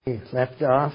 We left off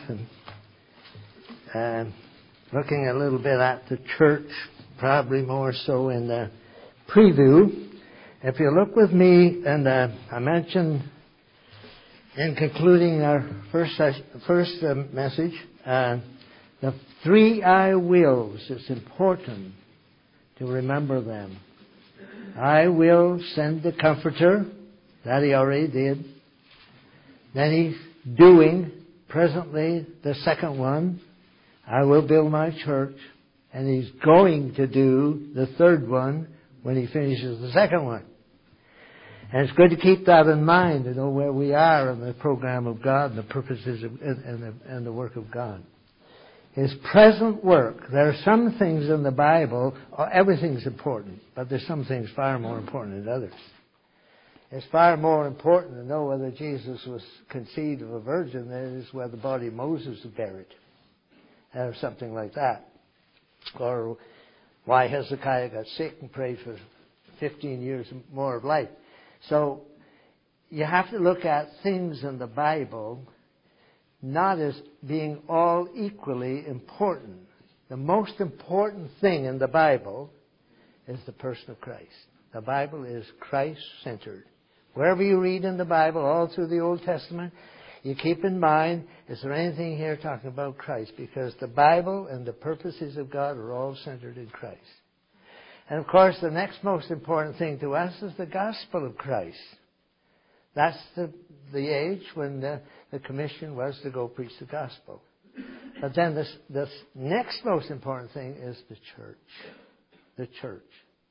and looking a little bit at the church, probably more so in the preview. If you look with me, and I mentioned in concluding our first message, the three I wills. It's important to remember them. I will send the Comforter. That he already did. Then he's doing presently the second one. I will build my church. And he's going to do the third one when he finishes the second one. And it's good to keep that in mind to know where we are in the program of God and the purposes and the work of God. His present work. There are some things in the Bible, everything's important, but there's some things far more important than others. It's far more important to know whether Jesus was conceived of a virgin than it is where the body of Moses was buried, or something like that. Or why Hezekiah got sick and prayed for 15 years more of life. So you have to look at things in the Bible not as being all equally important. The most important thing in the Bible is the person of Christ. The Bible is Christ-centered. Wherever you read in the Bible, all through the Old Testament, you keep in mind, is there anything here talking about Christ? Because the Bible and the purposes of God are all centered in Christ. And of course, the next most important thing to us is the gospel of Christ. That's the age when the commission was to go preach the gospel. But then this next most important thing is the church. The church.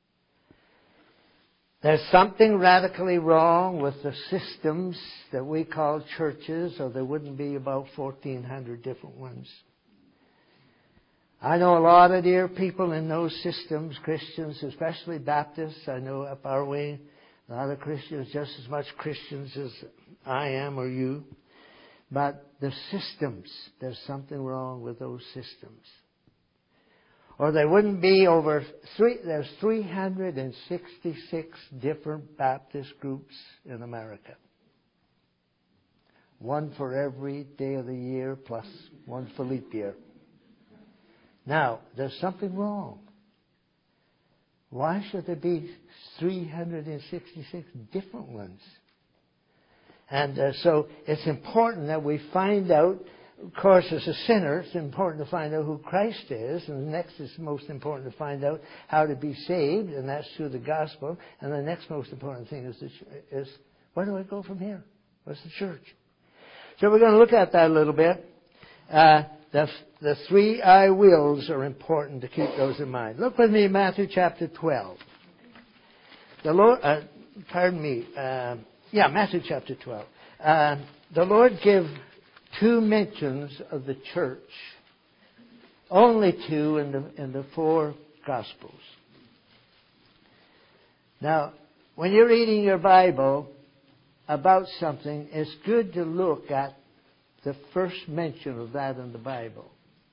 There's something radically wrong with the systems that we call churches, or there wouldn't be about 1,400 different ones. I know a lot of dear people in those systems, Christians, especially Baptists. I know up our way, a lot of Christians, just as much Christians as I am or you. But the systems, there's something wrong with those systems. Or there wouldn't be there's 366 different Baptist groups in America. One for every day of the year, plus one for leap year. Now, there's something wrong. Why should there be 366 different ones? And so it's important that we find out. Of course, as a sinner, it's important to find out who Christ is. And the next is most important to find out how to be saved, and that's through the gospel. And the next most important thing is where do I go from here? What's the church? So we're going to look at that a little bit. The three I wills are important to keep those in mind. Look with me in Matthew chapter 12. The Lord, Matthew chapter 12. The Lord gave two mentions of the church, only two in the four Gospels. Now, when you're reading your Bible about something, it's good to look at the first mention of that in the Bible.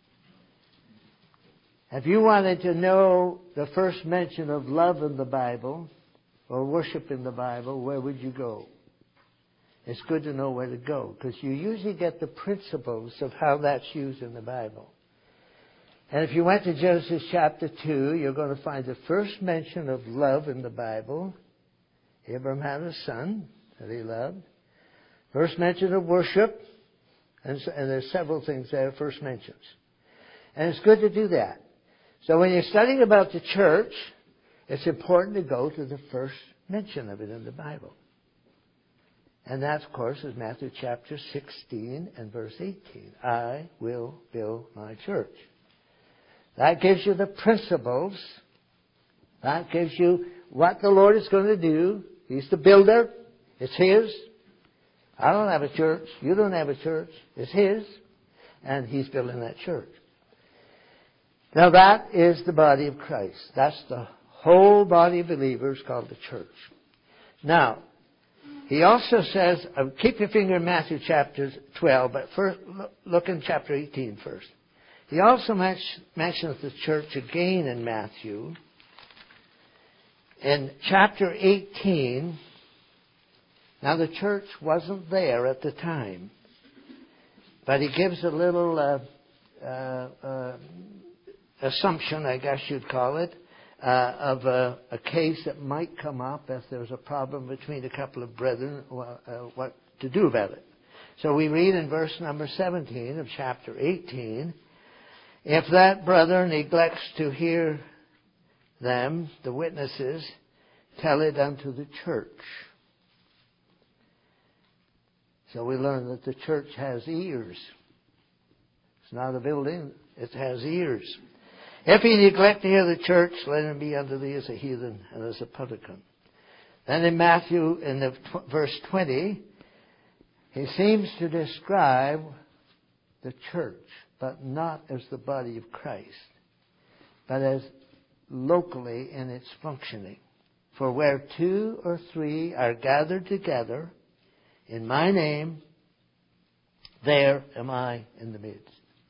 If you wanted to know the first mention of love in the Bible, or worship in the Bible, where would you go? It's good to know where to go, because you usually get the principles of how that's used in the Bible. And if you went to Genesis chapter 2, you're going to find the first mention of love in the Bible. Abraham had a son that he loved. First mention of worship. And there's several things there, first mentions. And it's good to do that. So when you're studying about the church, it's important to go to the first mention of it in the Bible. And that, of course, is Matthew chapter 16 and verse 18. I will build my church. That gives you the principles. That gives you what the Lord is going to do. He's the builder. It's His. I don't have a church. You don't have a church. It's His. And He's building that church. Now that is the body of Christ. That's the whole body of believers called the church. Now, He also says, keep your finger in Matthew chapter 12, but first look in chapter 18 first. He also mentions the church again in Matthew. In chapter 18, now the church wasn't there at the time, But he gives a little assumption, I guess you'd call it, of a case that might come up if there's a problem between a couple of brethren, what to do about it. So we read in verse number 17 of chapter 18, if that brother neglects to hear them, the witnesses, tell it unto the church. So we learn that the church has ears. It's not a building, it has ears. If he neglect to hear the church, let him be unto thee as a heathen and as a publican. Then in Matthew, in the verse 20, he seems to describe the church, but not as the body of Christ, but as locally in its functioning. For where 2 or 3 are gathered together in my name, there am I in the midst.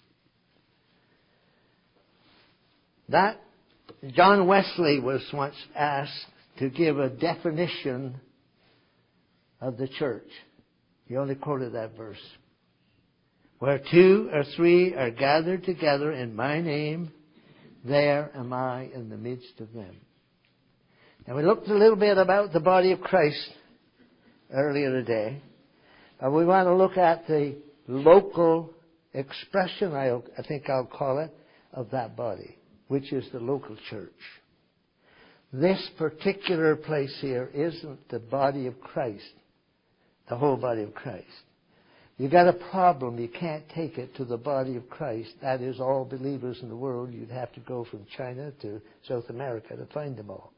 That John Wesley was once asked to give a definition of the church. He only quoted that verse. Where 2 or 3 are gathered together in my name, there am I in the midst of them. Now we looked a little bit about the body of Christ earlier today. We want to look at the local expression, I think I'll call it, of that body, which is the local church. This particular place here isn't the body of Christ, the whole body of Christ. You've got a problem. You can't take it to the body of Christ. That is all believers in the world. You'd have to go from China to South America to find them all.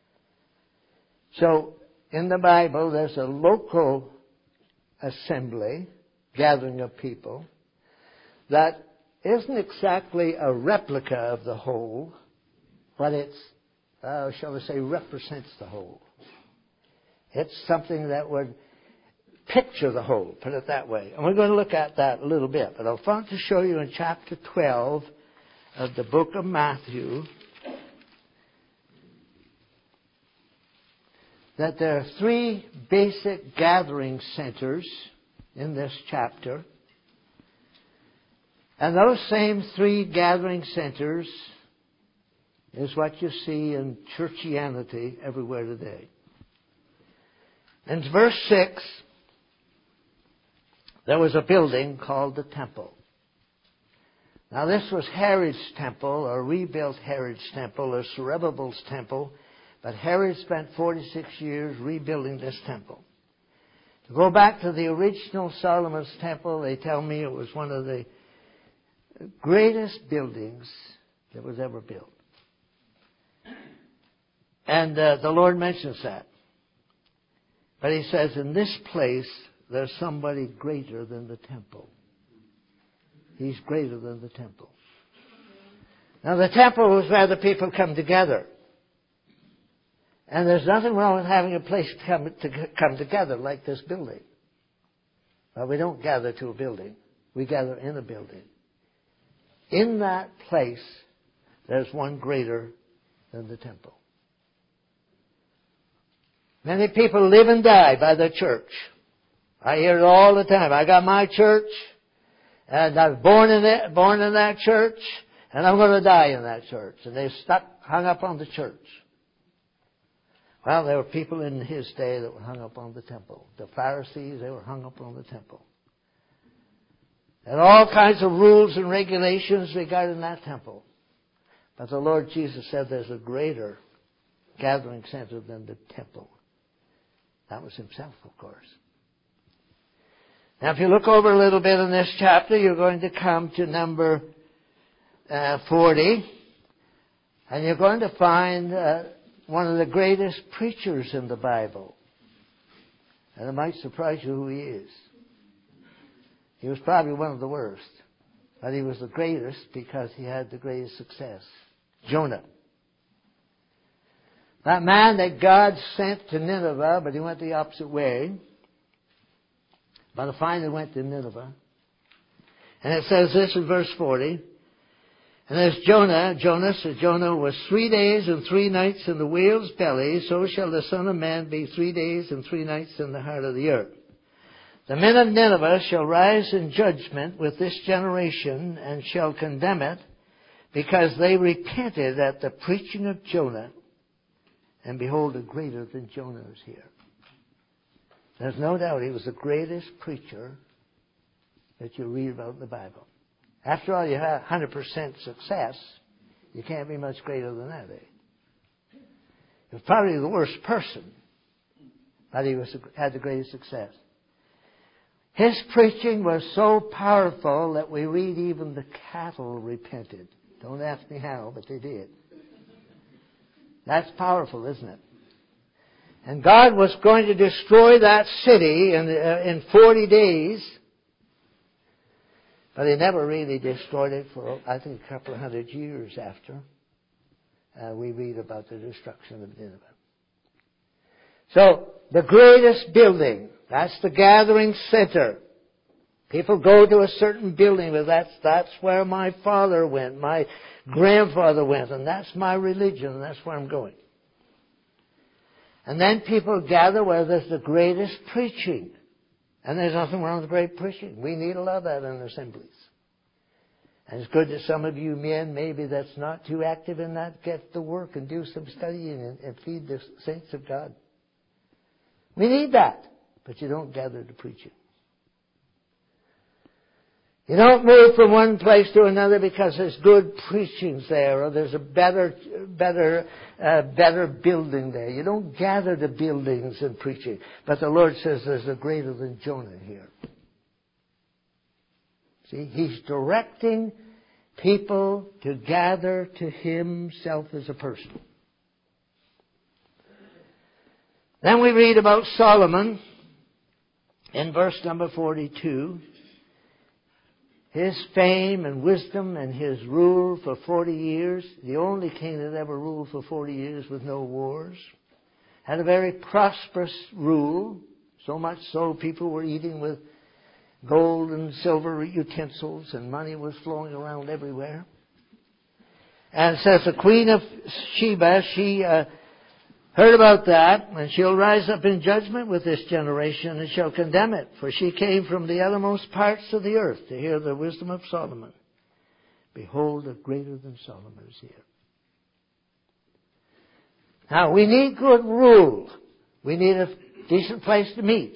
So, in the Bible, there's a local assembly, gathering of people, that isn't exactly a replica of the whole, but it's, shall we say, represents the whole. It's something that would picture the whole, put it that way. And we're going to look at that a little bit. But I want to show you in chapter 12 of the book of Matthew that there are 3 basic gathering centers in this chapter. And those same 3 gathering centers is what you see in churchianity everywhere today. In verse 6, there was a building called the temple. Now this was Herod's temple, or rebuilt Herod's temple, or Zerubbabel's temple, but Herod spent 46 years rebuilding this temple. To go back to the original Solomon's temple, they tell me it was one of the greatest buildings that was ever built. And the Lord mentions that. But he says, in this place, there's somebody greater than the temple. He's greater than the temple. Now, the temple was where the people come together. And there's nothing wrong with having a place to come together like this building. But we don't gather to a building. We gather in a building. In that place, there's one greater than the temple. Many people live and die by their church. I hear it all the time. I got my church, and I was born in that church, and I'm going to die in that church. And they're hung up on the church. Well, there were people in his day that were hung up on the temple. The Pharisees, they were hung up on the temple. And all kinds of rules and regulations regarding that temple. But the Lord Jesus said there's a greater gathering center than the temple. That was himself, of course. Now, if you look over a little bit in this chapter, you're going to come to number 40. And you're going to find one of the greatest preachers in the Bible. And it might surprise you who he is. He was probably one of the worst. But he was the greatest because he had the greatest success. Jonah. That man that God sent to Nineveh, but he went the opposite way. But finally went to Nineveh. And it says this in verse 40. And as Jonah was 3 days and 3 nights in the whale's belly, so shall the Son of Man be 3 days and 3 nights in the heart of the earth. The men of Nineveh shall rise in judgment with this generation and shall condemn it, because they repented at the preaching of Jonah. And behold, a greater than Jonah is here. There's no doubt he was the greatest preacher that you read about in the Bible. After all, you have 100% success. You can't be much greater than that, eh? He was probably the worst person, but he had the greatest success. His preaching was so powerful that we read even the cattle repented. Don't ask me how, but they did. That's powerful, isn't it? And God was going to destroy that city in 40 days. But He never really destroyed it for, I think, a couple of 100 years after. We read about the destruction of Nineveh. So, the greatest building, that's the gathering center. People go to a certain building, but that's where my father went, my grandfather went, and that's my religion, and that's where I'm going. And then people gather where there's the greatest preaching. And there's nothing wrong with great preaching. We need a lot of that in assemblies. And it's good that some of you men, maybe that's not too active in that, get to work and do some studying and feed the saints of God. We need that. But you don't gather to preach it. You don't move from one place to another because there's good preachings there or there's a better building there. You don't gather to buildings and preaching. But the Lord says there's a greater than Jonah here. See, He's directing people to gather to Himself as a person. Then we read about Solomon in verse number 42. His fame and wisdom and his rule for 40 years, the only king that ever ruled for 40 years with no wars, had a very prosperous rule, so much so people were eating with gold and silver utensils and money was flowing around everywhere. And it says the queen of Sheba, she heard about that, and she'll rise up in judgment with this generation and shall condemn it. For she came from the uttermost parts of the earth to hear the wisdom of Solomon. Behold, a greater than Solomon is here. Now, we need good rule. We need a decent place to meet.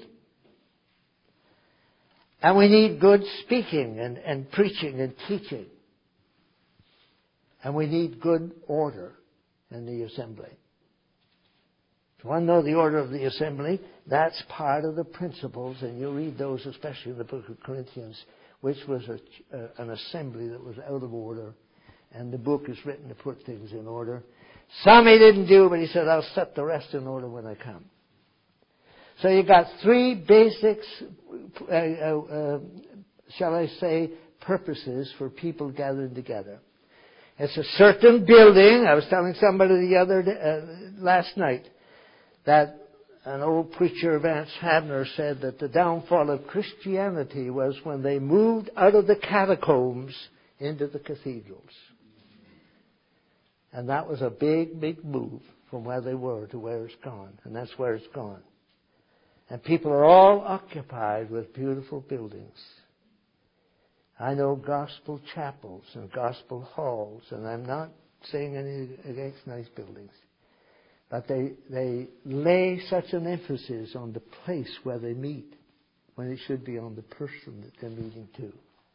And we need good speaking and preaching and teaching. And we need good order in the assembly. If you want to know the order of the assembly, that's part of the principles, and you'll read those especially in the book of Corinthians, which was an assembly that was out of order, and the book is written to put things in order. Some He didn't do, but He said, I'll set the rest in order when I come. So you got three basics, shall I say, purposes for people gathered together. It's a certain building. I was telling somebody the other day, last night, that an old preacher, Vance Havner, said that the downfall of Christianity was when they moved out of the catacombs into the cathedrals. And that was a big, big move from where they were to where it's gone. And that's where it's gone. And people are all occupied with beautiful buildings. I know gospel chapels and gospel halls, and I'm not saying anything against nice buildings. But they lay such an emphasis on the place where they meet when it should be on the person that they're meeting to.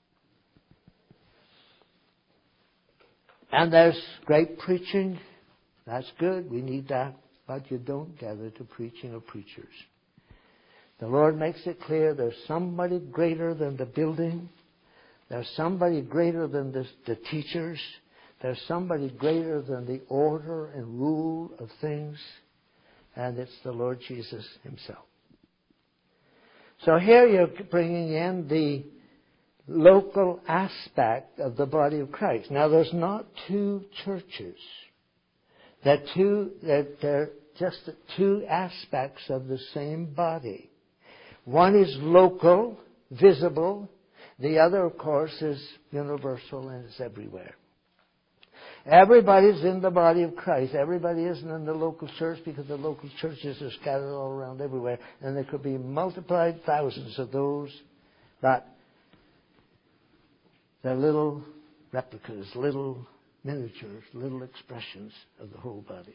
And there's great preaching. That's good. We need that. But you don't gather to preaching or preachers. The Lord makes it clear there's somebody greater than the building. There's somebody greater than the teachers. There's somebody greater than the order and rule of things, and it's the Lord Jesus Himself. So here you're bringing in the local aspect of the body of Christ. Now there's not two churches. They're just two aspects of the same body. One is local, visible. The other, of course, is universal and is everywhere. Everybody's in the body of Christ. Everybody isn't in the local church because the local churches are scattered all around everywhere. And there could be multiplied thousands of those, but they're little replicas, little miniatures, little expressions of the whole body.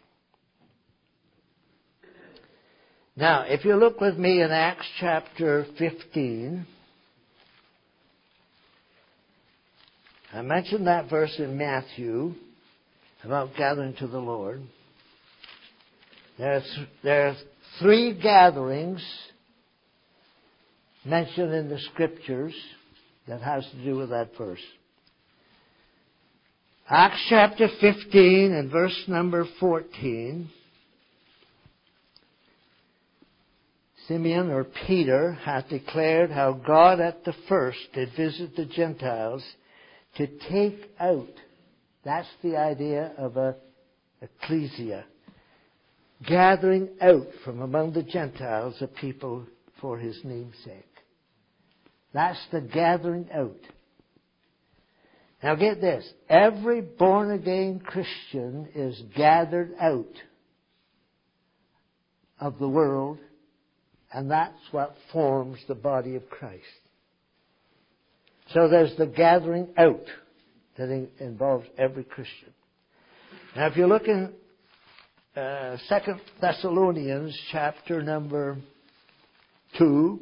Now, if you look with me in Acts chapter 15, I mentioned that verse in Matthew about gathering to the Lord. There are 3 gatherings mentioned in the Scriptures that has to do with that verse. Acts chapter 15 and verse number 14. Simeon or Peter hath declared how God at the first did visit the Gentiles to take out. That's the idea of a ecclesia. Gathering out from among the Gentiles a people for His name's sake. That's the gathering out. Now get this. Every born-again Christian is gathered out of the world, and that's what forms the body of Christ. So there's the gathering out that involves every Christian. Now if you look in 2 Thessalonians chapter number 2,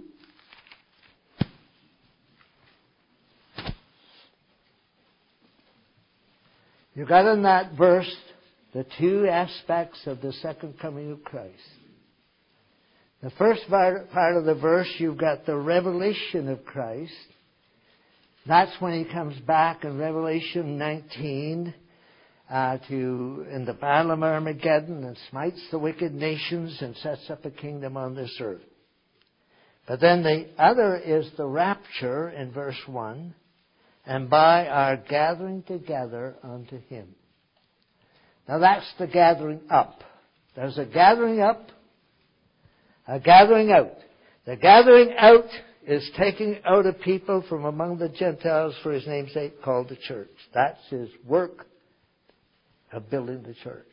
you got in that verse the 2 aspects of the second coming of Christ. The first part of the verse, you've got the revelation of Christ. That's when He comes back in Revelation 19 in the battle of Armageddon and smites the wicked nations and sets up a kingdom on this earth. But then the other is the rapture in verse 1, and by our gathering together unto Him. Now that's the gathering up. There's a gathering up, a gathering out. The gathering out is taking out a people from among the Gentiles for His name's sake, called the church. That's His work of building the church.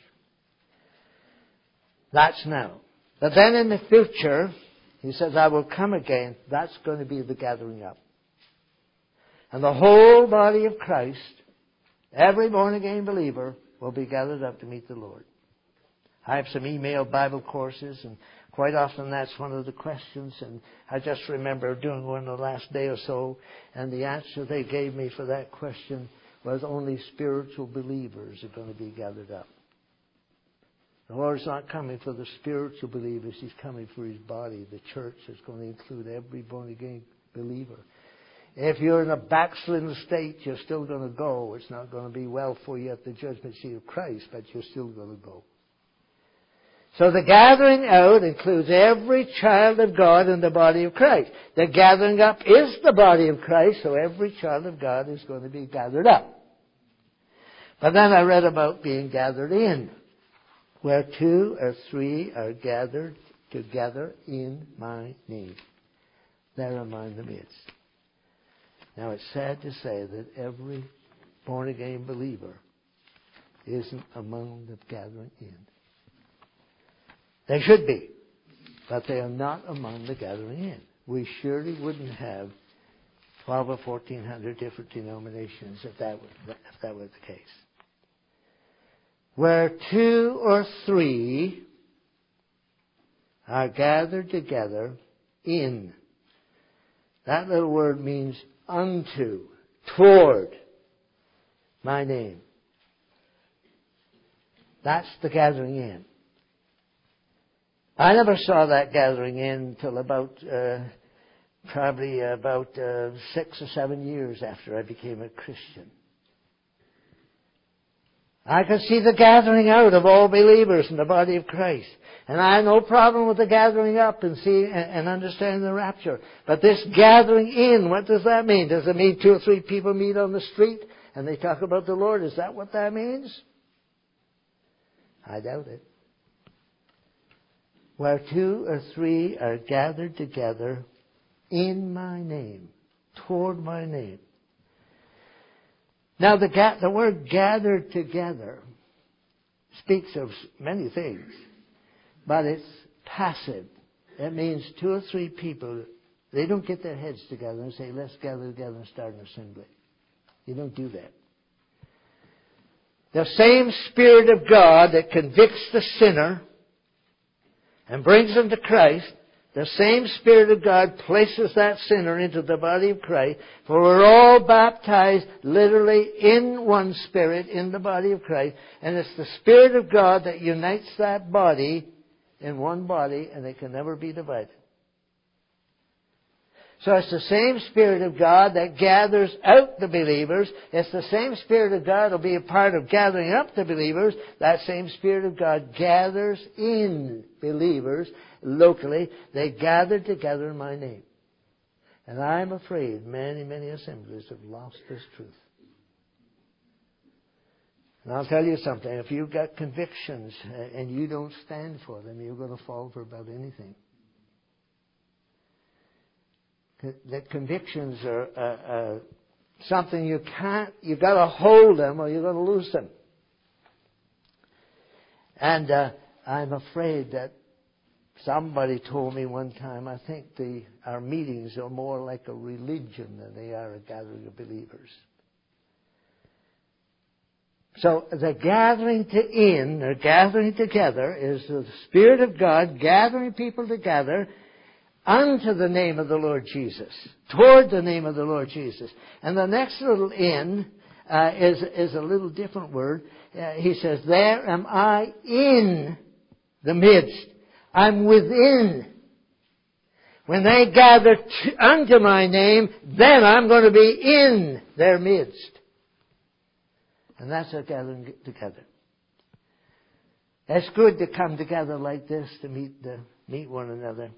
That's now. But then in the future, He says, I will come again. That's going to be the gathering up. And the whole body of Christ, every born-again believer, will be gathered up to meet the Lord. I have some email Bible courses, and quite often that's one of the questions. And I just remember doing one the last day or so, and the answer they gave me for that question was only spiritual believers are going to be gathered up. The Lord's not coming for the spiritual believers. He's coming for His body. The church is going to include every born-again believer. If you're in a backslidden state, you're still going to go. It's not going to be well for you at the judgment seat of Christ, but you're still going to go. So the gathering out includes every child of God in the body of Christ. The gathering up is the body of Christ, so every child of God is going to be gathered up. But then I read about being gathered in. Where 2 or 3 are gathered together in my name, there am I in the midst. Now it's sad to say that every born-again believer isn't among the gathering in. They should be, but they are not among the gathering in. We surely wouldn't have 12 or 1,400 different denominations if that were the case. Where 2 or 3 are gathered together in. That little word means unto, toward my name. That's the gathering in. I never saw that gathering in until probably about 6 or 7 years after I became a Christian. I could see the gathering out of all believers in the body of Christ. And I had no problem with the gathering up and seeing and understanding the rapture. But this gathering in, what does that mean? Does it mean 2 or 3 people meet on the street and they talk about the Lord? Is that what that means? I doubt it. Where 2 or 3 are gathered together in my name, toward my name. Now, the word gathered together speaks of many things, but it's passive. It means two or three people, they don't get their heads together and say, let's gather together and start an assembly. You don't do that. The same Spirit of God that convicts the sinner and brings him to Christ, the same Spirit of God places that sinner into the body of Christ, for we're all baptized literally in one Spirit in the body of Christ, and it's the Spirit of God that unites that body in one body, and it can never be divided. So it's the same Spirit of God that gathers out the believers. It's the same Spirit of God that will be a part of gathering up the believers. That same Spirit of God gathers in believers locally. They gather together in my name. And I'm afraid many, many assemblies have lost this truth. And I'll tell you something. If you've got convictions and you don't stand for them, you're going to fall for about anything. That convictions are something you've got to hold them or you're going to lose them. And I'm afraid that somebody told me one time, I think our meetings are more like a religion than they are a gathering of believers. So the gathering together is the Spirit of God gathering people together unto the name of the Lord Jesus, toward the name of the Lord Jesus. And the next little "in" is a little different word. He says, there am I in the midst. I'm within. When they gather unto my name, then I'm going to be in their midst. And that's our gathering together. It's good to come together like this to meet one another.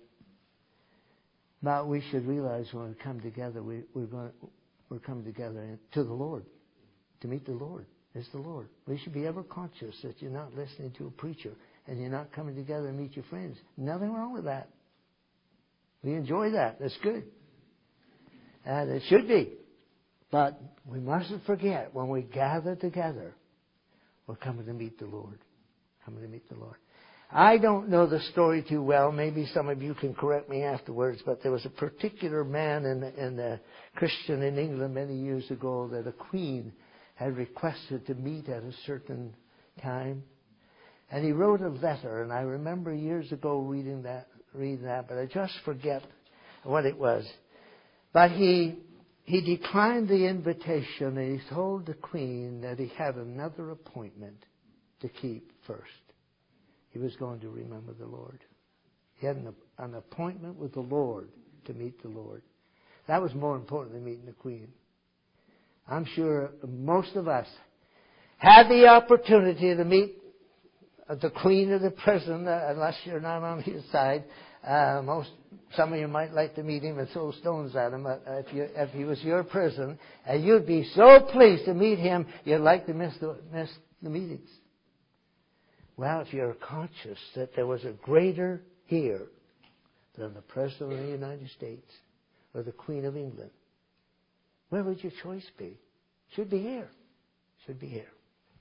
But we should realize when we come together, we're coming together to the Lord, to meet the Lord. It's the Lord. We should be ever conscious that you're not listening to a preacher and you're not coming together to meet your friends. Nothing wrong with that. We enjoy that. That's good. And it should be. But we mustn't forget when we gather together, we're coming to meet the Lord. Coming to meet the Lord. I don't know the story too well. Maybe some of you can correct me afterwards, but there was a particular man in the Christian in England many years ago that a queen had requested to meet at a certain time. And he wrote a letter, and I remember years ago reading that, but I just forget what it was. But he declined the invitation, and he told the queen that he had another appointment to keep first. He was going to remember the Lord. He had an appointment with the Lord to meet the Lord. That was more important than meeting the Queen. I'm sure most of us had the opportunity to meet the Queen or the President, unless you're not on his side. Some of you might like to meet him and throw stones at him. If he was your President, and you'd be so pleased to meet him, you'd like to miss the meetings. Well, if you're conscious that there was a greater here than the President of the United States or the Queen of England, where would your choice be? Should be here. Should be here.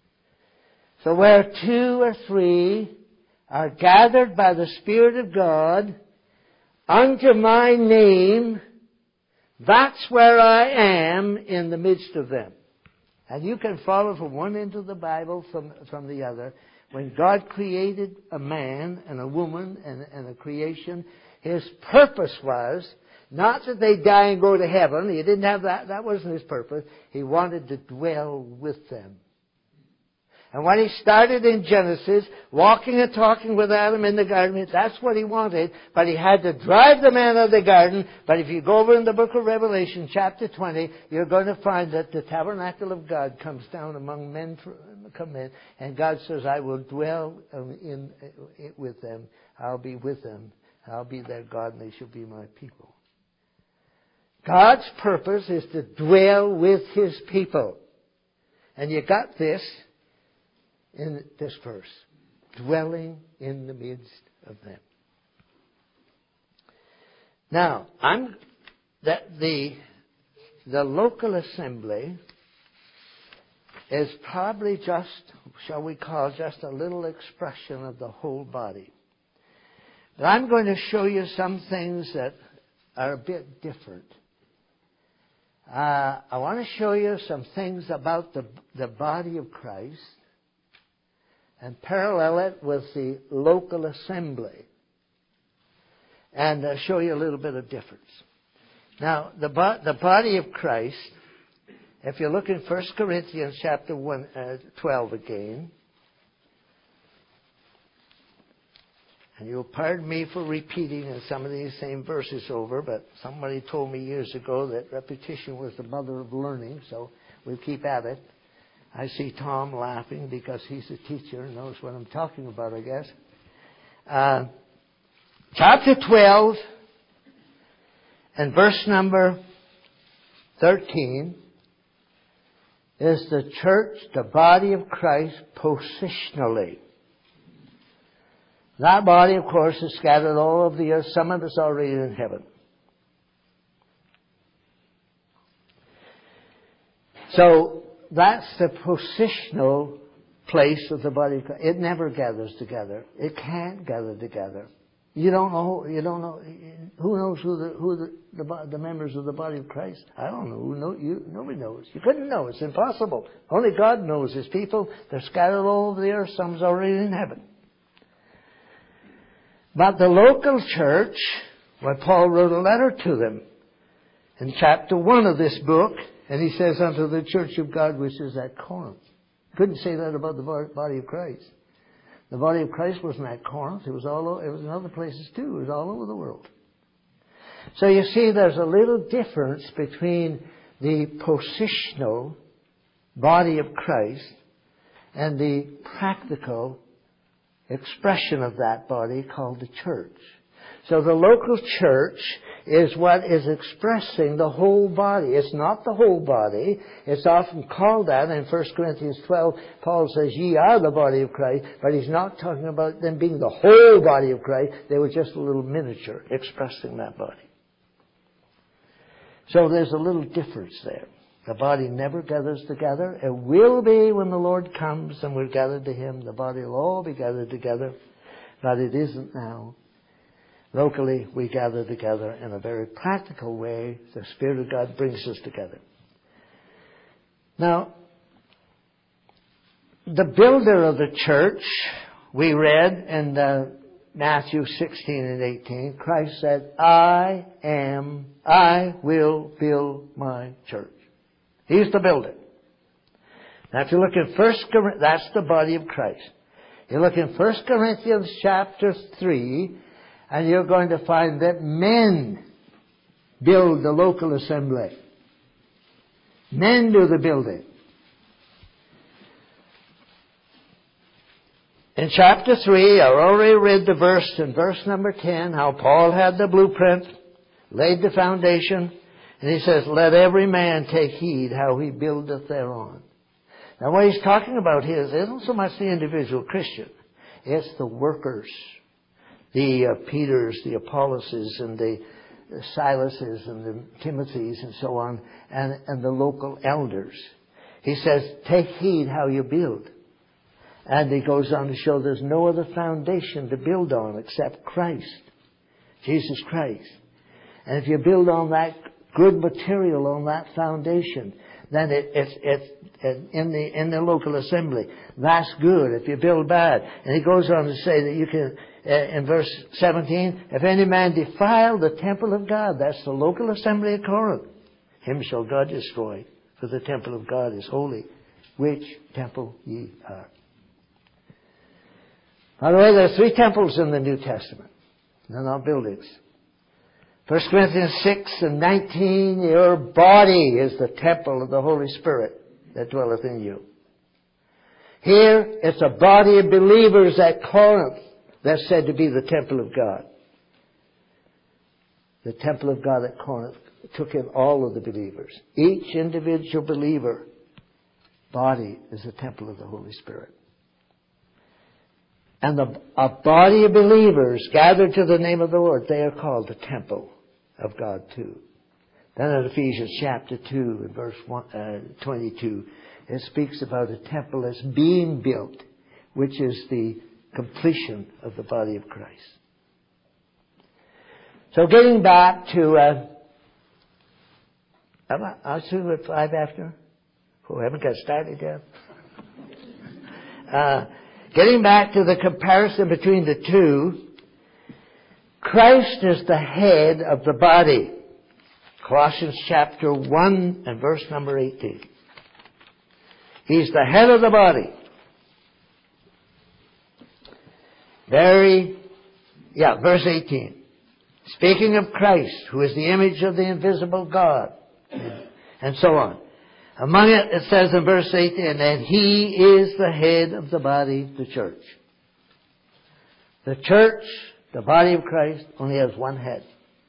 So where two or three are gathered by the Spirit of God unto my name, that's where I am in the midst of them. And you can follow from one end of the Bible from the other. When God created a man and a woman and a creation, His purpose was not that they die and go to heaven. He didn't have that. That wasn't His purpose. He wanted to dwell with them. And when He started in Genesis, walking and talking with Adam in the garden, that's what He wanted. But He had to drive the man out of the garden. But if you go over in the book of Revelation, chapter 20, you're going to find that the tabernacle of God comes down among men, and God says, I will dwell with them. I'll be with them. I'll be their God, and they shall be my people. God's purpose is to dwell with His people. And you got this in this verse. Dwelling in the midst of them. Now, the local assembly is probably just, shall we call, just a little expression of the whole body. But I'm going to show you some things that are a bit different. I want to show you some things about the body of Christ and parallel it with the local assembly and show you a little bit of difference. Now, the body of Christ, if you look in 1 Corinthians chapter 12 again, and you'll pardon me for repeating some of these same verses over, but somebody told me years ago that repetition was the mother of learning, so we'll keep at it. I see Tom laughing because he's a teacher and knows what I'm talking about, I guess. Chapter 12 and verse number 13 is the church, the body of Christ, positionally. That body, of course, is scattered all over the earth. Some of it's already in heaven. So that's the positional place of the body of Christ. It never gathers together. It can't gather together. You don't know. Who knows who the members of the body of Christ? I don't know. Nobody knows. You couldn't know. It's impossible. Only God knows His people. They're scattered all over the earth. Some's already in heaven. But the local church, well, Paul wrote a letter to them in chapter 1 of this book, and he says, unto the church of God which is at Corinth. Couldn't say that about the body of Christ. The body of Christ wasn't at Corinth. It was in other places too. It was all over the world. So you see, there's a little difference between the positional body of Christ and the practical expression of that body called the church. So the local church is what is expressing the whole body. It's not the whole body. It's often called that. In 1 Corinthians 12, Paul says, ye are the body of Christ, but he's not talking about them being the whole body of Christ. They were just a little miniature expressing that body. So there's a little difference there. The body never gathers together. It will be when the Lord comes and we're gathered to Him. The body will all be gathered together. But it isn't now. Locally, we gather together in a very practical way. The Spirit of God brings us together. Now, the builder of the church, we read in Matthew 16 and 18, Christ said, I will build my church. He's the builder. Now, if you look at 1 Corinthians, that's the body of Christ. You look in 1 Corinthians chapter 3, and you're going to find that men build the local assembly. Men do the building. In chapter 3, I already read the verse in verse number 10, how Paul had the blueprint, laid the foundation, and he says, let every man take heed how he buildeth thereon. Now what he's talking about here isn't so much the individual Christian. It's the workers. The Peters, the Apolloses, and the Silases, and the Timothys, and so on, and the local elders. He says, take heed how you build. And he goes on to show there's no other foundation to build on except Christ. Jesus Christ. And if you build on that good material, on that foundation, then it's in the local assembly. That's good. If you build bad. And he goes on to say that you can, in verse 17, if any man defile the temple of God, that's the local assembly of Corinth, him shall God destroy, for the temple of God is holy, which temple ye are. By the way, there are 3 temples in the New Testament. They're not buildings. 1 Corinthians 6 and 19, your body is the temple of the Holy Spirit that dwelleth in you. Here, it's a body of believers at Corinth that's said to be the temple of God. The temple of God at Corinth took in all of the believers. Each individual believer body is the temple of the Holy Spirit. And a body of believers gathered to the name of the Lord, they are called the temple of God too. Then in Ephesians chapter 2 and verse 22, it speaks about a temple that's being built, which is the completion of the body of Christ. So getting back to, I'll see what 5 after. Oh, I haven't got started yet. Getting back to the comparison between the two, Christ is the head of the body. Colossians chapter 1 and verse number 18. He's the head of the body. Verse 18. Speaking of Christ, who is the image of the invisible God, and so on. Among it says in verse 18, that He is the head of the body, the church. The church, the body of Christ, only has one head.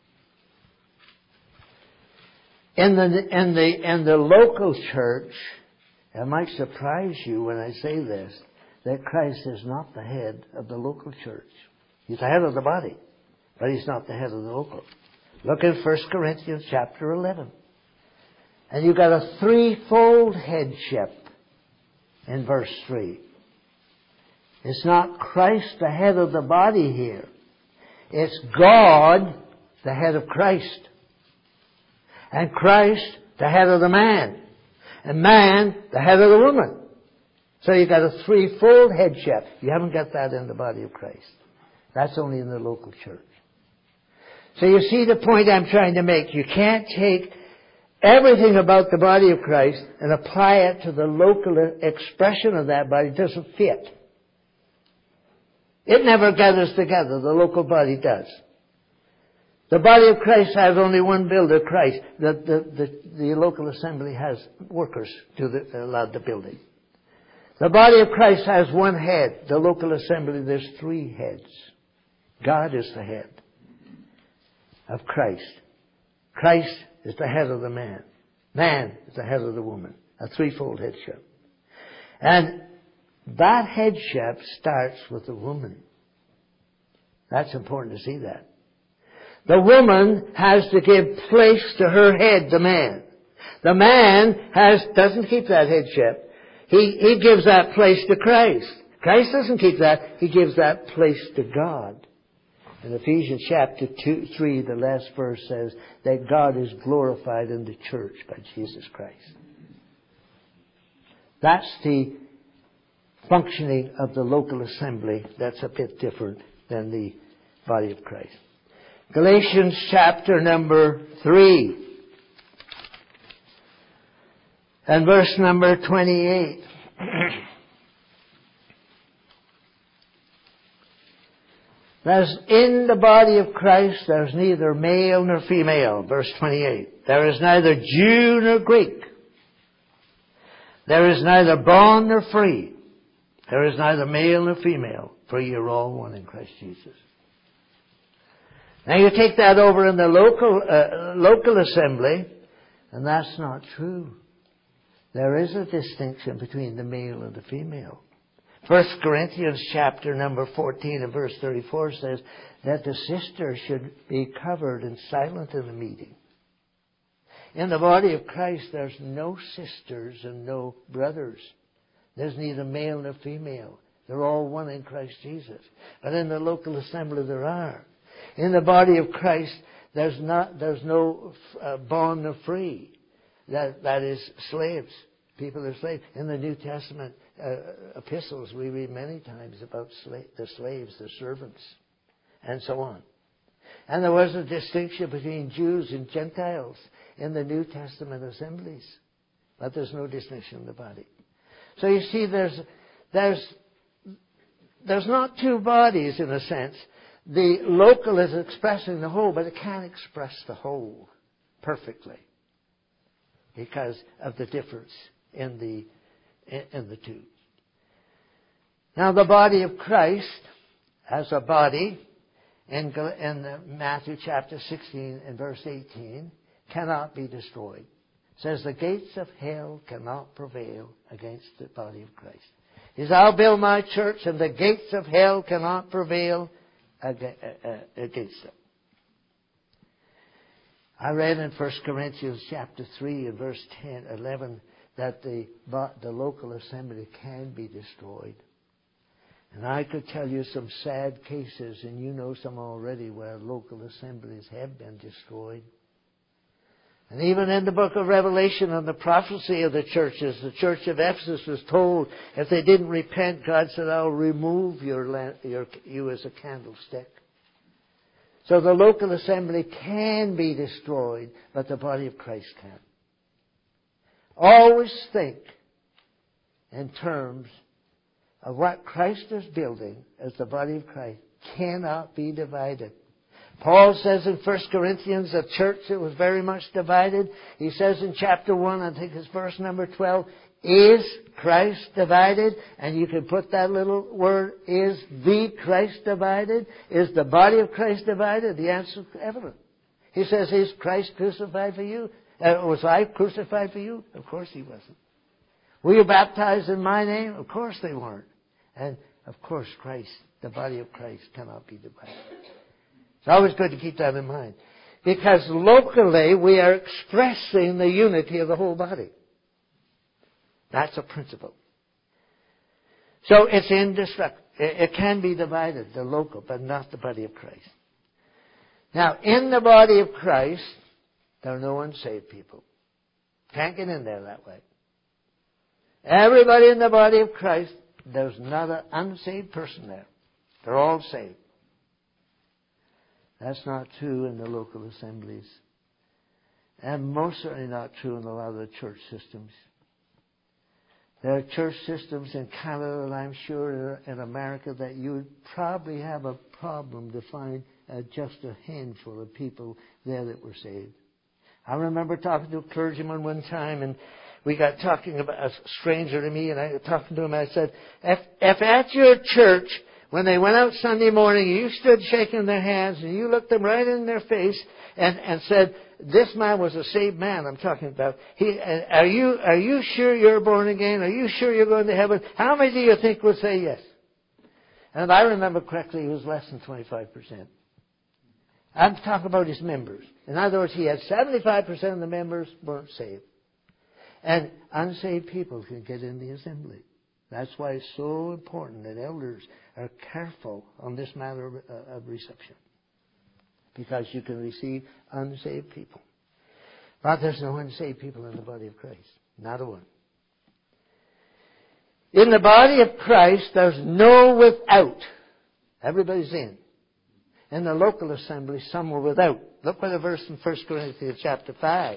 In the local church, it might surprise you when I say this, that Christ is not the head of the local church. He's the head of the body, but He's not the head of the local. Look at 1 Corinthians chapter 11. And you've got a threefold headship in verse 3. It's not Christ the head of the body here. It's God the head of Christ. And Christ the head of the man. And man the head of the woman. So you've got a threefold headship. You haven't got that in the body of Christ. That's only in the local church. So you see the point I'm trying to make. You can't take everything about the body of Christ and apply it to the local expression of that body. It doesn't fit. It never gathers together. The local body does. The body of Christ has only one builder, Christ. The local assembly has workers allowed to build it. The body of Christ has one head. The local assembly, there's 3 heads. God is the head of Christ. Christ is the head of the man. Man is the head of the woman. A threefold headship. And that headship starts with the woman. That's important to see that. The woman has to give place to her head, the man. The man doesn't keep that headship. He gives that place to Christ. Christ doesn't keep that. He gives that place to God. In Ephesians chapter 3, the last verse says that God is glorified in the church by Jesus Christ. That's the functioning of the local assembly. That's a bit different than the body of Christ. Galatians chapter number 3 and verse number 28. Thus, in the body of Christ, there's neither male nor female. Verse 28. There is neither Jew nor Greek. There is neither bond nor free. There is neither male nor female, for you are all one in Christ Jesus. Now you take that over in the local assembly, and that's not true. There is a distinction between the male and the female. 1 Corinthians chapter number 14 and verse 34 says that the sister should be covered and silent in the meeting. In the body of Christ, there's no sisters and no brothers. There's neither male nor female. They're all one in Christ Jesus. But in the local assembly, there are. In the body of Christ, there's no bond nor free. That is slaves. People are slaves. In the New Testament epistles, we read many times about the slaves, the servants, and so on. And there was a distinction between Jews and Gentiles in the New Testament assemblies. But there's no distinction in the body. So you see, there's not two bodies in a sense. The local is expressing the whole, but it can't express the whole perfectly because of the difference in the two. Now, the body of Christ as a body in Matthew chapter 16 and verse 18 cannot be destroyed. It says the gates of hell cannot prevail against the body of Christ. He says, I'll build my church and the gates of hell cannot prevail against it. I read in 1 Corinthians chapter 3 and verse 11 that the local assembly can be destroyed. And I could tell you some sad cases, and you know some already, where local assemblies have been destroyed. And even in the book of Revelation, on the prophecy of the churches, the church of Ephesus was told if they didn't repent, God said, I'll remove you as a candlestick. So the local assembly can be destroyed, but the body of Christ can't. Always think in terms of what Christ is building as the body of Christ cannot be divided. Paul says in 1 Corinthians, a church that was very much divided. He says in chapter 1, I think it's verse number 12, is Christ divided? And you can put that little word, is the Christ divided? Is the body of Christ divided? The answer is evident. He says, is Christ crucified for you? Was I crucified for you? Of course he wasn't. Were you baptized in my name? Of course they weren't. And of course Christ, the body of Christ, cannot be divided. It's always good to keep that in mind. Because locally we are expressing the unity of the whole body. That's a principle. So it's indestructible. It can be divided, the local, but not the body of Christ. Now, in the body of Christ, there are no unsaved people. Can't get in there that way. Everybody in the body of Christ, there's not an unsaved person there. They're all saved. That's not true in the local assemblies. And most certainly not true in a lot of the church systems. There are church systems in Canada, and I'm sure in America, that you would probably have a problem to find just a handful of people there that were saved. I remember talking to a clergyman one time, and we got talking about a stranger to me, and I was talking to him, I said, if at your church, when they went out Sunday morning, you stood shaking their hands, and you looked them right in their face, and said, this man was a saved man I'm talking about. Are you sure you're born again? Are you sure you're going to heaven? How many do you think would say yes? And I remember correctly, it was less than 25%. I'm talking about his members. In other words, he had 75% of the members weren't saved. And unsaved people can get in the assembly. That's why it's so important that elders are careful on this matter of reception. Because you can receive unsaved people. But there's no unsaved people in the body of Christ. Not a one. In the body of Christ, there's no without. Everybody's in. In the local assembly, some were without. Look at the verse in 1 Corinthians chapter 5.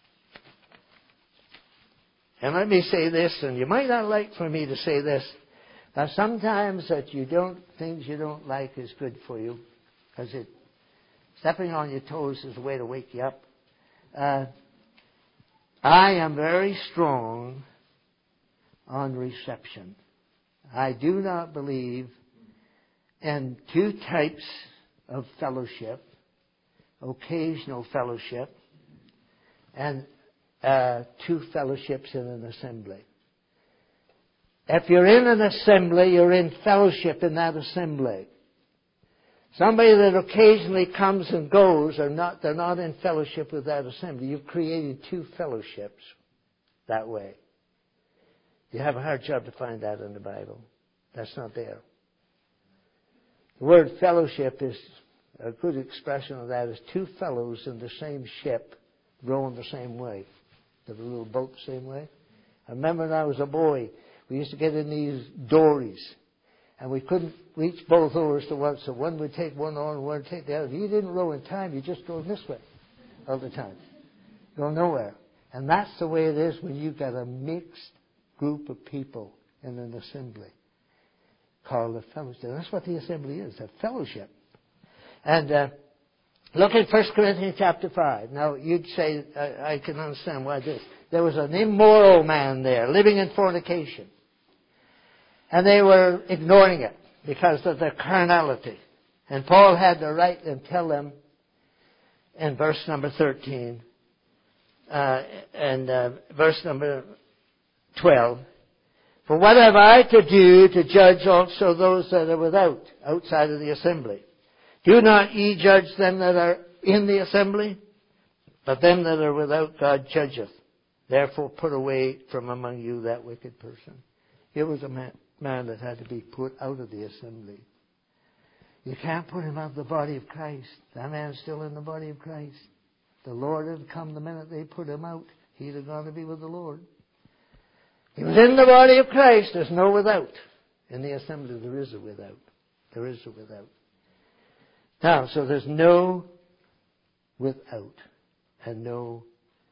And let me say this, and you might not like for me to say this, but sometimes things you don't like is good for you, because stepping on your toes is a way to wake you up. I am very strong on reception. I do not believe in two types of fellowship, occasional fellowship, and two fellowships in an assembly. If you're in an assembly, you're in fellowship in that assembly. Somebody that occasionally comes and goes, they're not in fellowship with that assembly. You've created two fellowships that way. You have a hard job to find that in the Bible. That's not there. The word fellowship is a good expression of that. Is two fellows in the same ship rowing the same way. The little boat the same way. I remember when I was a boy, we used to get in these dories. And we couldn't reach both oars to once, so one would take one oar and one would take the other. If you didn't row in time, you just go this way all the time. Go nowhere. And that's the way it is when you've got a mixed group of people in an assembly called a fellowship. That's what the assembly is, a fellowship. And look at 1 Corinthians chapter 5. Now, you'd say, I can understand why this. There was an immoral man there, living in fornication. And they were ignoring it because of their carnality. And Paul had to write and tell them in verse number 13 and verse number 12, for what have I to do to judge also those that are without, outside of the assembly? Do not ye judge them that are in the assembly? But them that are without God judgeth. Therefore put away from among you that wicked person. Here was a man that had to be put out of the assembly. You can't put him out of the body of Christ. That man's still in the body of Christ. The Lord had come the minute they put him out. He'd have gone to be with the Lord. He was in the body of Christ. There's no without. In the assembly there is a without. There is a without. Now, so there's no without. And no,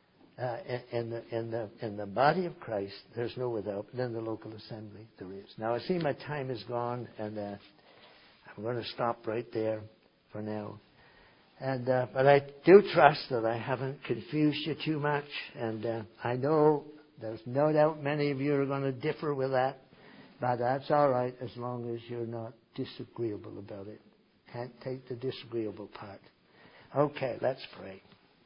in the body of Christ, there's no without. But in the local assembly, there is. Now, I see my time is gone, and I'm going to stop right there for now. And but I do trust that I haven't confused you too much. And I know there's no doubt many of you are going to differ with that. But that's all right as long as you're not disagreeable about it. Can't take the disagreeable part. Okay, let's pray.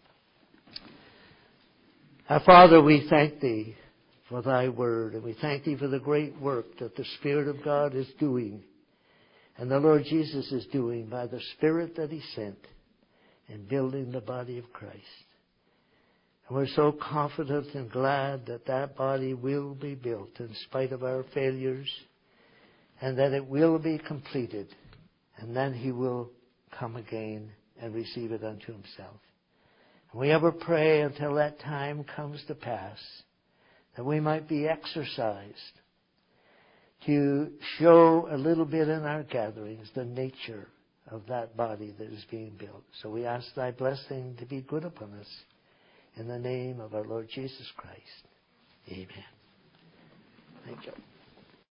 Our Father, we thank Thee for Thy Word. And we thank Thee for the great work that the Spirit of God is doing. And the Lord Jesus is doing by the Spirit that He sent in building the body of Christ. And we're so confident and glad that that body will be built in spite of our failures, and that it will be completed, and then He will come again and receive it unto Himself. And we ever pray until that time comes to pass, that we might be exercised to show a little bit in our gatherings the nature of that body that is being built. So we ask Thy blessing to be good upon us. In the name of our Lord Jesus Christ. Amen. Thank you.